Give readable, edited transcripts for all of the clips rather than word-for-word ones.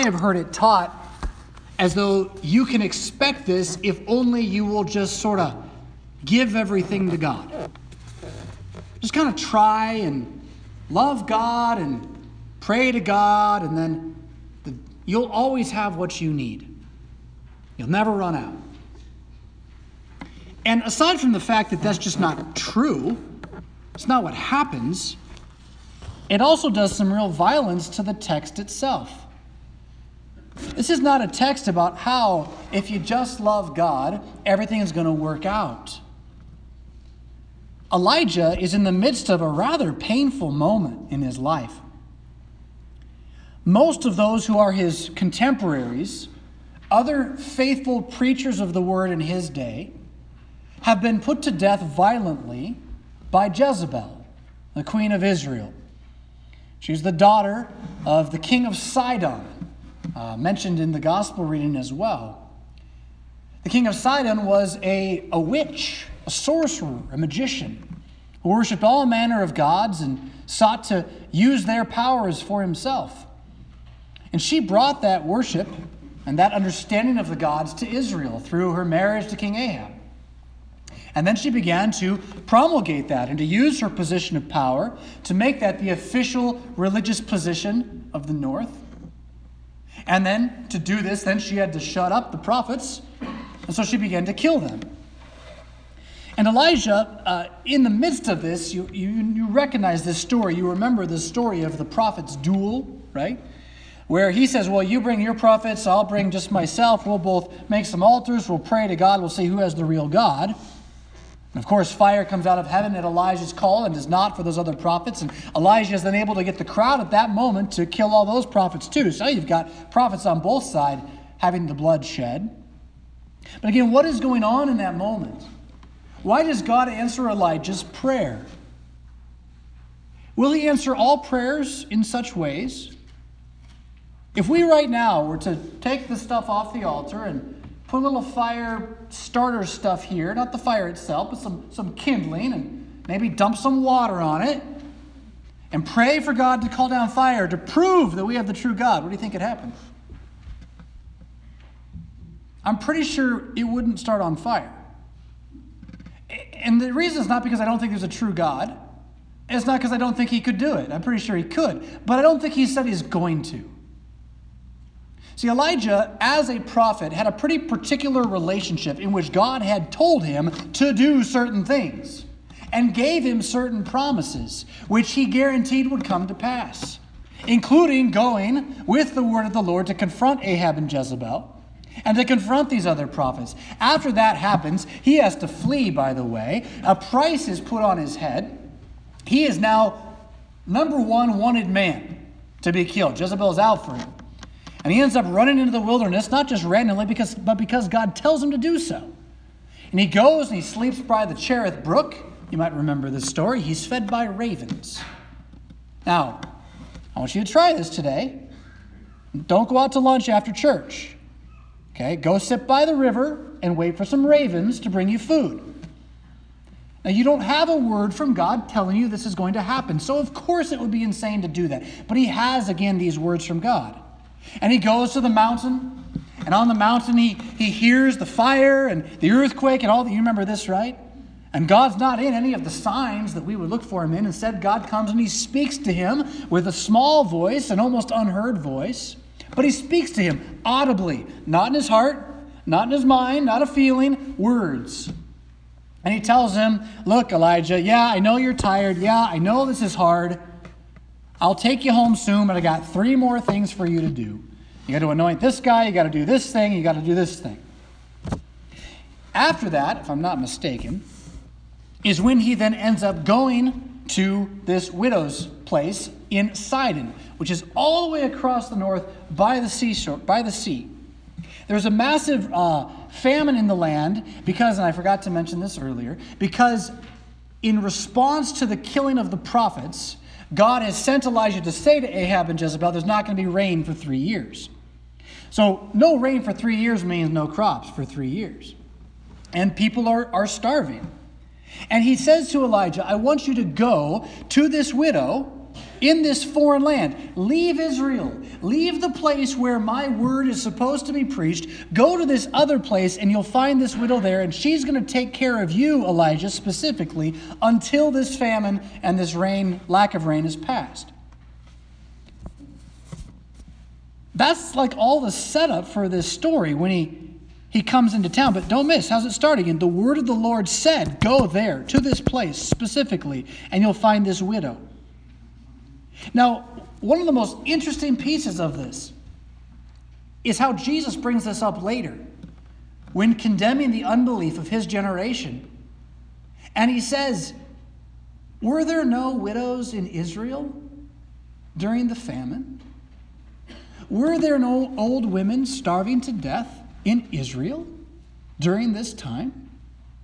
have heard it taught as though you can expect this if only you will just sort of give everything to God. Just kind of try and love God and pray to God, and then you'll always have what you need. You'll never run out. And aside from the fact that that's just not true, it's not what happens, it also does some real violence to the text itself. This is not a text about how, if you just love God, everything is going to work out. Elijah is in the midst of a rather painful moment in his life. Most of those who are his contemporaries, other faithful preachers of the word in his day, have been put to death violently by Jezebel, the queen of Israel. She's the daughter of the king of Sidon, mentioned in the gospel reading as well. The king of Sidon was a witch, a sorcerer, a magician, who worshipped all manner of gods and sought to use their powers for himself. And she brought that worship and that understanding of the gods to Israel through her marriage to King Ahab. And then she began to promulgate that and to use her position of power to make that the official religious position of the north. And then to do this, then she had to shut up the prophets, and so she began to kill them. And Elijah, in the midst of this, you recognize this story. You remember the story of the prophet's duel, right? Where he says, well, you bring your prophets, I'll bring just myself. We'll both make some altars, we'll pray to God, we'll see who has the real God. And of course, fire comes out of heaven at Elijah's call and does not for those other prophets. And Elijah is then able to get the crowd at that moment to kill all those prophets too. So you've got prophets on both sides having the blood shed. But again, what is going on in that moment? Why does God answer Elijah's prayer? Will he answer all prayers in such ways? If we right now were to take the stuff off the altar and put a little fire starter stuff here, not the fire itself, but some kindling, and maybe dump some water on it, and pray for God to call down fire to prove that we have the true God, what do you think would happen? I'm pretty sure it wouldn't start on fire. And the reason is not because I don't think there's a true God. It's not because I don't think he could do it. I'm pretty sure he could. But I don't think he said he's going to. See, Elijah, as a prophet, had a pretty particular relationship in which God had told him to do certain things and gave him certain promises, which he guaranteed would come to pass, including going with the word of the Lord to confront Ahab and Jezebel and to confront these other prophets. After that happens, he has to flee, by the way. A price is put on his head. He is now number one wanted man to be killed. Jezebel is out for him. And he ends up running into the wilderness, not just randomly, but because God tells him to do so. And he goes and he sleeps by the Cherith Brook. You might remember this story. He's fed by ravens. Now, I want you to try this today. Don't go out to lunch after church. Okay, go sit by the river and wait for some ravens to bring you food. Now, you don't have a word from God telling you this is going to happen. So, of course, it would be insane to do that. But he has, again, these words from God. And he goes to the mountain, and on the mountain he hears the fire and the earthquake and all that. You remember this, right? And God's not in any of the signs that we would look for him in. Instead, God comes and he speaks to him with a small voice, an almost unheard voice. But he speaks to him audibly, not in his heart, not in his mind, not a feeling, words. And he tells him, look, Elijah, yeah, I know you're tired. Yeah, I know this is hard. I'll take you home soon, but I got 3 more things for you to do. You got to anoint this guy, you got to do this thing, you got to do this thing. After that, if I'm not mistaken, is when he then ends up going to this widow's place in Sidon, which is all the way across the north by the seashore, by the sea. There's a massive famine in the land because, and I forgot to mention this earlier, because in response to the killing of the prophets, God has sent Elijah to say to Ahab and Jezebel, there's not going to be rain for 3 years. So no rain for 3 years means no crops for 3 years. And people are starving. And he says to Elijah, I want you to go to this widow in this foreign land. Leave Israel. Leave the place where my word is supposed to be preached. Go to this other place and you'll find this widow there, and she's going to take care of you, Elijah, specifically, until this famine and this lack of rain is past. That's like all the setup for this story when he comes into town. But don't miss, how's it starting? And the word of the Lord said, go there, to this place specifically, and you'll find this widow. Now, one of the most interesting pieces of this is how Jesus brings this up later when condemning the unbelief of his generation. And he says, were there no widows in Israel during the famine? Were there no old women starving to death in Israel during this time?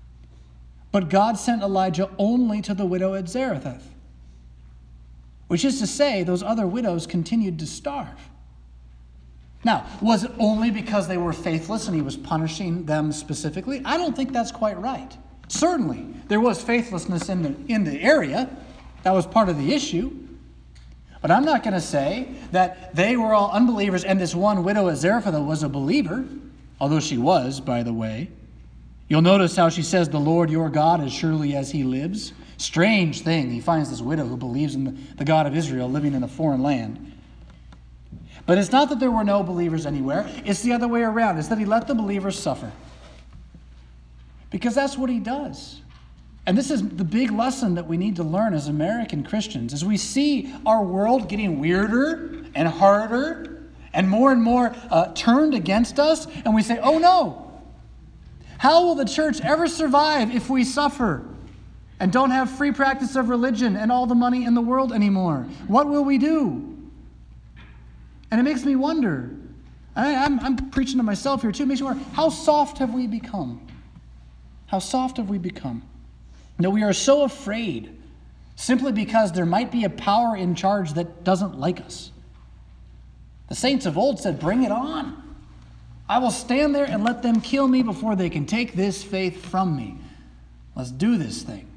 But God sent Elijah only to the widow at Zarephath, which is to say, those other widows continued to starve. Now, was it only because they were faithless and he was punishing them specifically? I don't think that's quite right. Certainly, there was faithlessness in the area. That was part of the issue. But I'm not going to say that they were all unbelievers and this one widow at Zarephath was a believer, although she was, by the way. You'll notice how she says, the Lord your God, as surely as he lives. Strange thing. He finds this widow who believes in the God of Israel living in a foreign land. But it's not that there were no believers anywhere. It's the other way around. It's that he let the believers suffer. Because that's what he does. And this is the big lesson that we need to learn as American Christians. As we see our world getting weirder and harder and more turned against us, and we say, oh no, how will the church ever survive if we suffer and don't have free practice of religion and all the money in the world anymore? What will we do? And it makes me wonder, I'm preaching to myself here too, it makes me wonder, how soft have we become? How soft have we become? No, we are so afraid simply because there might be a power in charge that doesn't like us. The saints of old said, bring it on. I will stand there and let them kill me before they can take this faith from me. Let's do this thing.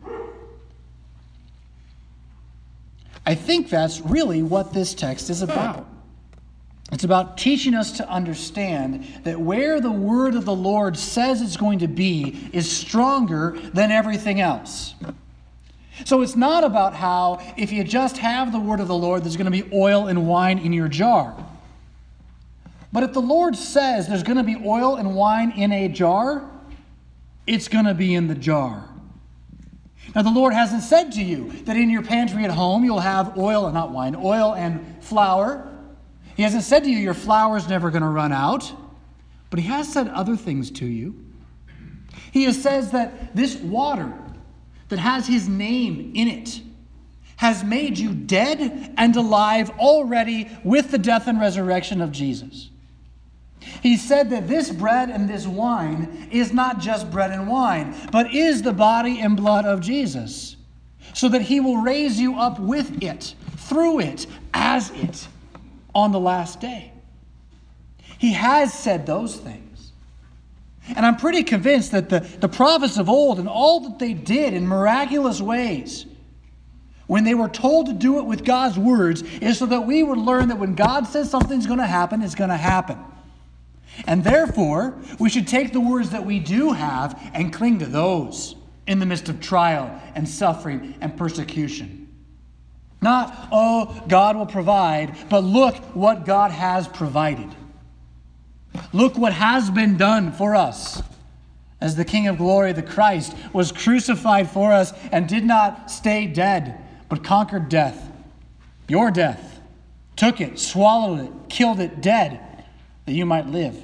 I think that's really what this text is about. It's about teaching us to understand that where the word of the Lord says it's going to be is stronger than everything else. So it's not about how if you just have the word of the Lord, there's going to be oil and wine in your jar. But if the Lord says there's going to be oil and wine in a jar, it's going to be in the jar. Now, the Lord hasn't said to you that in your pantry at home you'll have oil and flour. He hasn't said to you your flour's never going to run out. But he has said other things to you. He says that this water that has his name in it has made you dead and alive already with the death and resurrection of Jesus. He said that this bread and this wine is not just bread and wine, but is the body and blood of Jesus, so that he will raise you up with it, through it, as it, on the last day. He has said those things. And I'm pretty convinced that the prophets of old and all that they did in miraculous ways, when they were told to do it with God's words, is so that we would learn that when God says something's going to happen, it's going to happen. And therefore, we should take the words that we do have and cling to those in the midst of trial and suffering and persecution. Not, oh, God will provide, but look what God has provided. Look what has been done for us. As the King of Glory, the Christ, was crucified for us and did not stay dead, but conquered death. Your death. Took it, swallowed it, killed it dead, that you might live.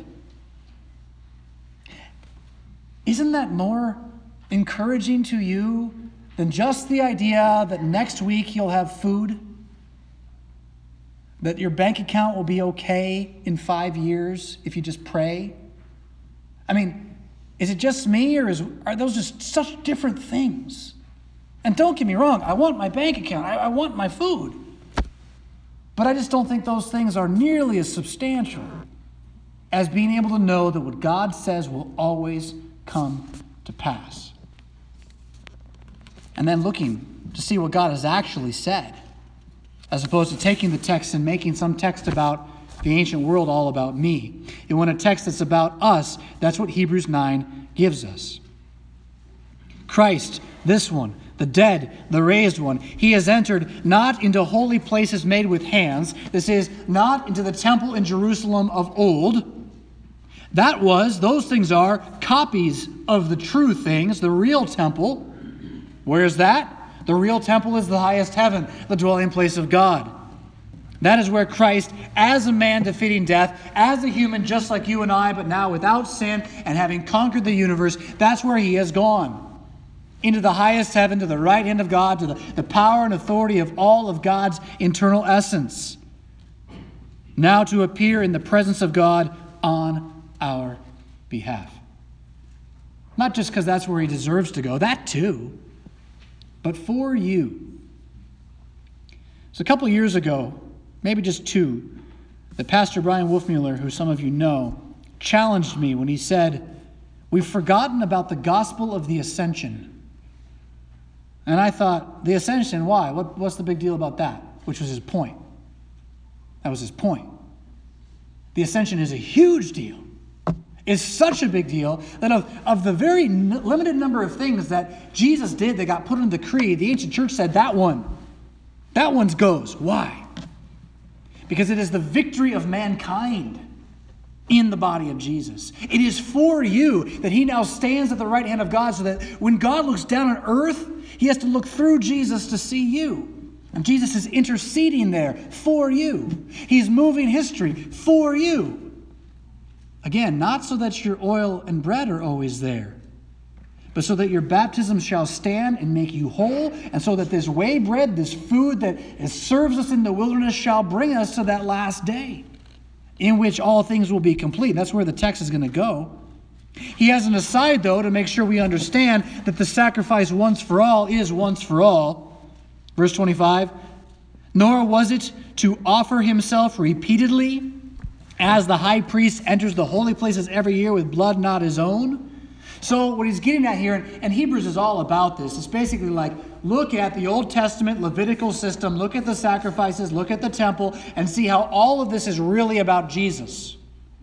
Isn't that more encouraging to you than just the idea that next week you'll have food? That your bank account will be okay in 5 years if you just pray? I mean, is it just me, or are those just such different things? And don't get me wrong, I want my bank account, I want my food. But I just don't think those things are nearly as substantial as being able to know that what God says will always come to pass. And then looking to see what God has actually said. as opposed to taking the text and making some text about the ancient world all about me. And when a text that's about us, that's what Hebrews 9 gives us. Christ, this one, the dead, the raised one, he has entered not into holy places made with hands. This is, not into the temple in Jerusalem of old. Those things are copies of the true things, the real temple. Where is that? The real temple is the highest heaven, the dwelling place of God. That is where Christ, as a man defeating death, as a human just like you and I, but now without sin and having conquered the universe, that's where he has gone. Into the highest heaven, to the right hand of God, to the power and authority of all of God's internal essence. Now to appear in the presence of God on our behalf. Not just because that's where he deserves to go, that too, but for you. So a couple years ago, maybe just 2, that Pastor Brian Wolfmueller, who some of you know, challenged me when he said, "We've forgotten about the gospel of the ascension." And I thought, the ascension, why? What's the big deal about that? Which was his point. That was his point. The ascension is a huge deal. It's such a big deal that of the very limited number of things that Jesus did that got put in the creed, the ancient church said that one goes. Why? Because it is the victory of mankind in the body of Jesus. It is for you that he now stands at the right hand of God, so that when God looks down on earth, he has to look through Jesus to see you. And Jesus is interceding there for you. He's moving history for you. Again, not so that your oil and bread are always there, but so that your baptism shall stand and make you whole, and so that this way bread, this food that serves us in the wilderness, shall bring us to that last day, in which all things will be complete. That's where the text is going to go. He has an aside, though, to make sure we understand that the sacrifice once for all is once for all. Verse 25, "Nor was it to offer himself repeatedly, as the high priest enters the holy places every year with blood not his own." So what he's getting at here, and Hebrews is all about this, it's basically like, look at the Old Testament Levitical system, look at the sacrifices, look at the temple, and see how all of this is really about Jesus.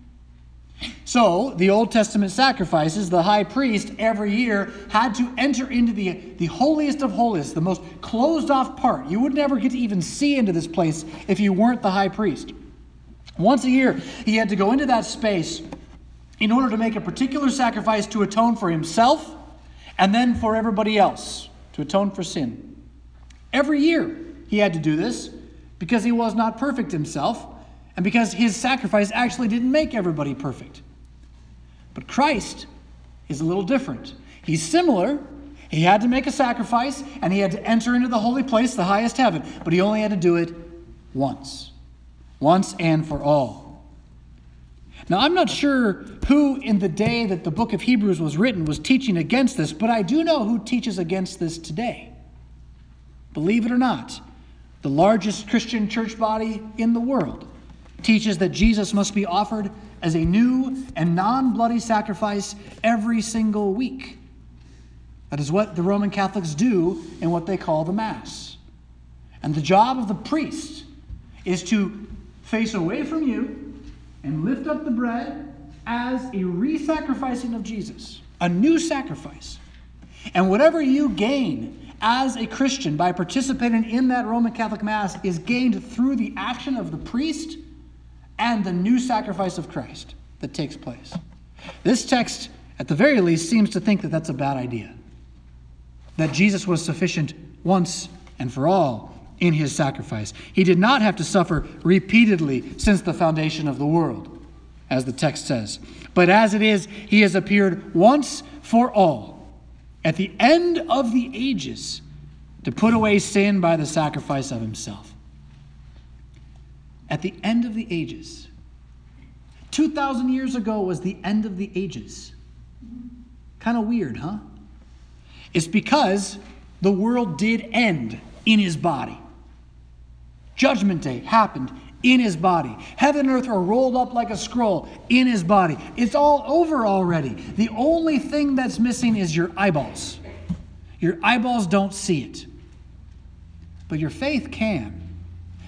So the Old Testament sacrifices, the high priest every year had to enter into the holiest of holies, the most closed off part. You would never get to even see into this place if you weren't the high priest. Once a year, he had to go into that space in order to make a particular sacrifice to atone for himself and then for everybody else, to atone for sin. Every year he had to do this because he was not perfect himself and because his sacrifice actually didn't make everybody perfect. But Christ is a little different. He's similar. He had to make a sacrifice and he had to enter into the holy place, the highest heaven, but he only had to do it once and for all. Now, I'm not sure who in the day that the book of Hebrews was written was teaching against this, but I do know who teaches against this today. Believe it or not, the largest Christian church body in the world teaches that Jesus must be offered as a new and non-bloody sacrifice every single week. That is what the Roman Catholics do in what they call the Mass. And the job of the priest is to face away from you and lift up the bread as a re-sacrificing of Jesus, a new sacrifice. And whatever you gain as a Christian by participating in that Roman Catholic Mass is gained through the action of the priest and the new sacrifice of Christ that takes place. This text, at the very least, seems to think that that's a bad idea, that Jesus was sufficient once and for all in his sacrifice. He did not have to suffer repeatedly since the foundation of the world, as the text says. But as it is, he has appeared once for all at the end of the ages to put away sin by the sacrifice of himself. At the end of the ages. 2,000 years ago was the end of the ages. Kind of weird, huh? It's because the world did end in his body. Judgment Day happened in his body. Heaven and earth are rolled up like a scroll in his body. It's all over already. The only thing that's missing is your eyeballs. Your eyeballs don't see it. But your faith can.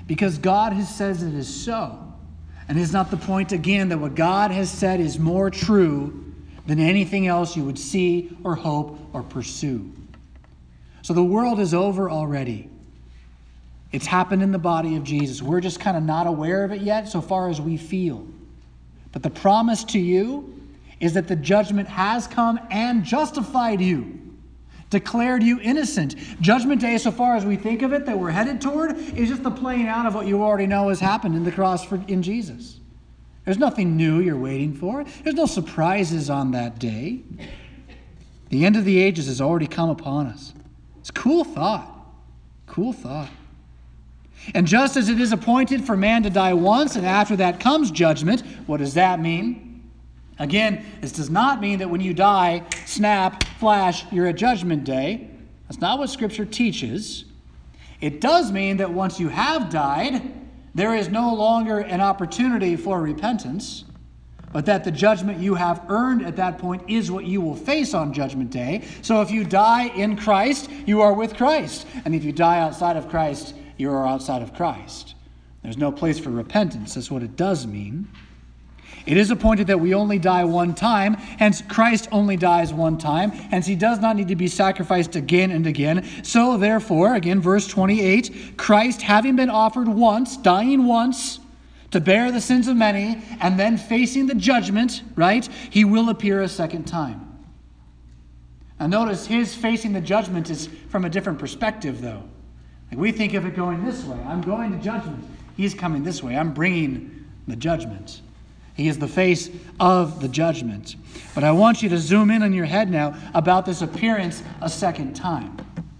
because God has said it is so. And is not the point again that what God has said is more true than anything else you would see or hope or pursue? So the world is over already. It's happened in the body of Jesus. We're just kind of not aware of it yet so far as we feel. But the promise to you is that the judgment has come and justified you, declared you innocent. Judgment Day, so far as we think of it, that we're headed toward, is just the playing out of what you already know has happened in the cross in Jesus. There's nothing new you're waiting for. There's no surprises on that day. The end of the ages has already come upon us. It's a cool thought. Cool thought. And just as it is appointed for man to die once, and after that comes judgment, what does that mean? Again, this does not mean that when you die, snap, flash, you're at Judgment Day. That's not what Scripture teaches. It does mean that once you have died, there is no longer an opportunity for repentance, but that the judgment you have earned at that point is what you will face on Judgment Day. So if you die in Christ, you are with Christ. And if you die outside of Christ, you are outside of Christ. There's no place for repentance. That's what it does mean. It is appointed that we only die one time, hence Christ only dies one time, hence he does not need to be sacrificed again and again. So therefore, again, verse 28, Christ having been offered once, dying once, to bear the sins of many, and then facing the judgment, right, he will appear a second time. Now notice his facing the judgment is from a different perspective, though. Like we think of it going this way. I'm going to judgment. He's coming this way. I'm bringing the judgment. He is the face of the judgment. But I want you to zoom in on your head now about this appearance a second time.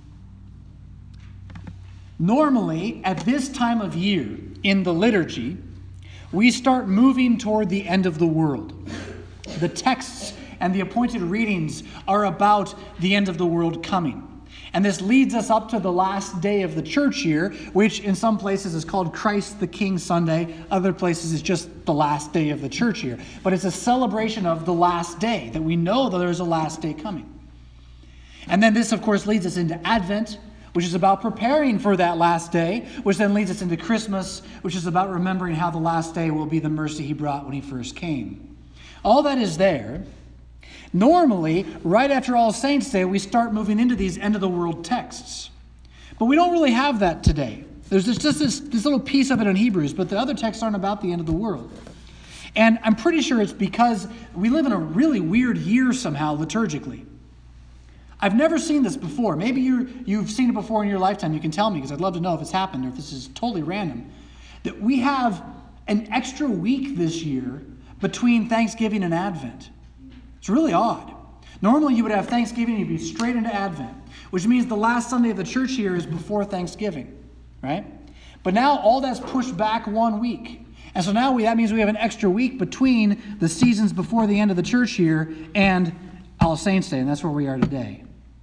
Normally, at this time of year in the liturgy, we start moving toward the end of the world. The texts and the appointed readings are about the end of the world coming. And this leads us up to the last day of the church year, which in some places is called Christ the King Sunday. Other places is just the last day of the church year. But it's a celebration of the last day, that we know that there's a last day coming. And then this, of course, leads us into Advent, which is about preparing for that last day, which then leads us into Christmas, which is about remembering how the last day will be the mercy he brought when he first came. All that is there. Normally, right after All Saints' Day, we start moving into these end-of-the-world texts. But we don't really have that today. There's just this little piece of it in Hebrews, but the other texts aren't about the end of the world. And I'm pretty sure it's because we live in a really weird year somehow liturgically. I've never seen this before. Maybe you've seen it before in your lifetime. You can tell me, because I'd love to know if it's happened or if this is totally random. That we have an extra week this year between Thanksgiving and Advent. It's really odd. Normally you would have Thanksgiving and you'd be straight into Advent, which means the last Sunday of the church year is before Thanksgiving, right? But now all that's pushed back 1 week. And so now that means we have an extra week between the seasons before the end of the church year and All Saints' Day, and that's where we are today.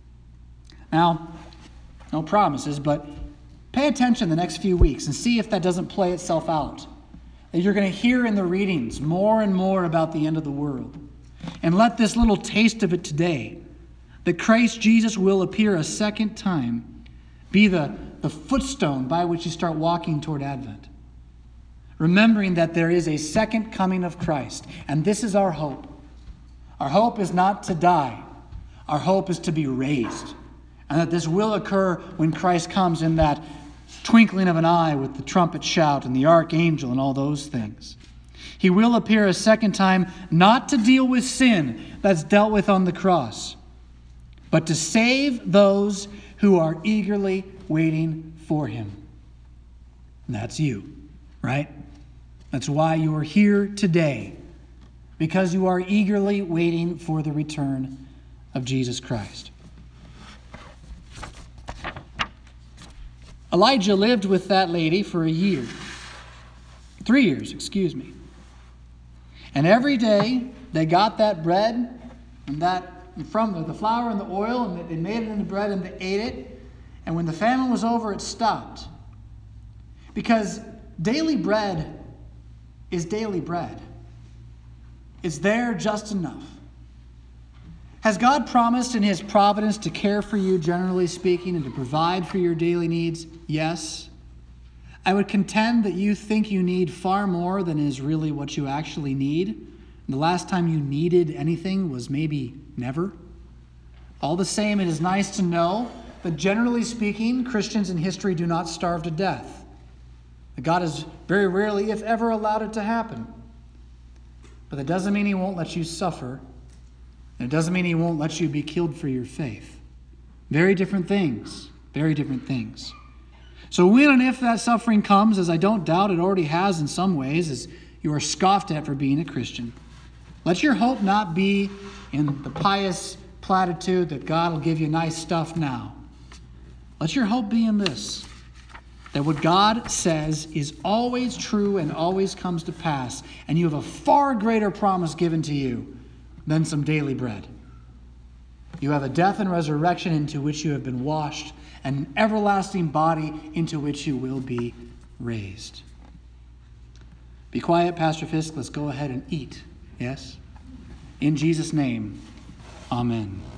Now, no promises, but pay attention the next few weeks and see if that doesn't play itself out. That you're going to hear in the readings more and more about the end of the world. And let this little taste of it today, that Christ Jesus will appear a second time, be the footstone by which you start walking toward Advent. Remembering that there is a second coming of Christ. And this is our hope. Our hope is not to die. Our hope is to be raised. And that this will occur when Christ comes in that twinkling of an eye with the trumpet shout and the archangel and all those things. He will appear a second time, not to deal with sin that's dealt with on the cross, but to save those who are eagerly waiting for him. And that's you, right? That's why you are here today, because you are eagerly waiting for the return of Jesus Christ. Elijah lived with that lady for 3 years. And every day they got that bread and that from the flour and the oil, and they made it into bread and they ate it. And when the famine was over, it stopped. Because daily bread is daily bread. It's there just enough. Has God promised in his providence to care for you, generally speaking, and to provide for your daily needs? Yes. I would contend that you think you need far more than is really what you actually need. And the last time you needed anything was maybe never. All the same, it is nice to know that generally speaking, Christians in history do not starve to death. That God has very rarely, if ever, allowed it to happen. But that doesn't mean he won't let you suffer. And it doesn't mean he won't let you be killed for your faith. Very different things. Very different things. So when and if that suffering comes, as I don't doubt it already has in some ways, as you are scoffed at for being a Christian, let your hope not be in the pious platitude that God will give you nice stuff now. Let your hope be in this, that what God says is always true and always comes to pass, and you have a far greater promise given to you than some daily bread. You have a death and resurrection into which you have been washed, and an everlasting body into which you will be raised. Be quiet, Pastor Fisk. Let's go ahead and eat. Yes? In Jesus' name, amen.